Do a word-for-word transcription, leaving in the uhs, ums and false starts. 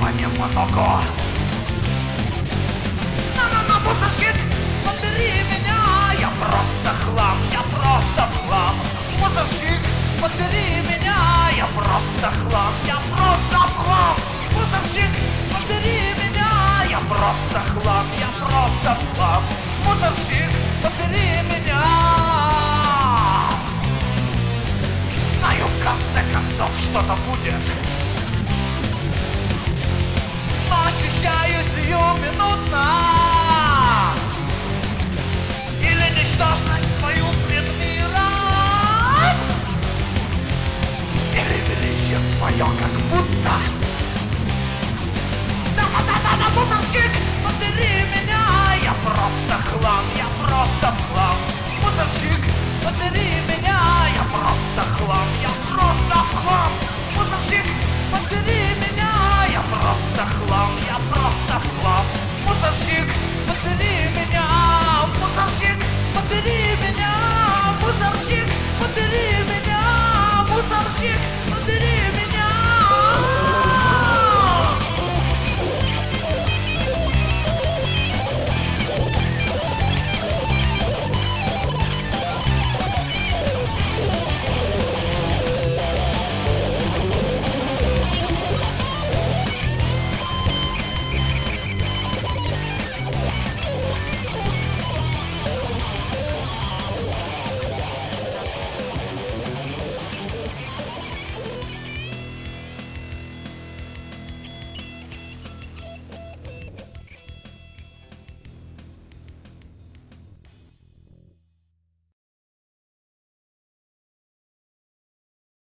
немного. На-на-на, мусорщик, подбери меня, я просто хлам, я просто хлам. Мусорщик, подбери меня, я просто хлам, я просто хлам. Мусорщик, подбери меня, я просто хлам, я просто хлам. Мусорщик, подбери меня. Знаю, в конце концов что-то будет, но ощущаю сиюминутно или ничтожность свою пред миром, или величие свое, как будто. Да-да-да-да, мусорщик, подбери меня, я просто хлам, я просто хлам. Мусорщик, подбери меня, я просто хлам, я просто хлам. Мусорщик, подбери меня, я просто хлам, я просто хлам. Мусорщик, подбери меня, мусорщик, подбери меня.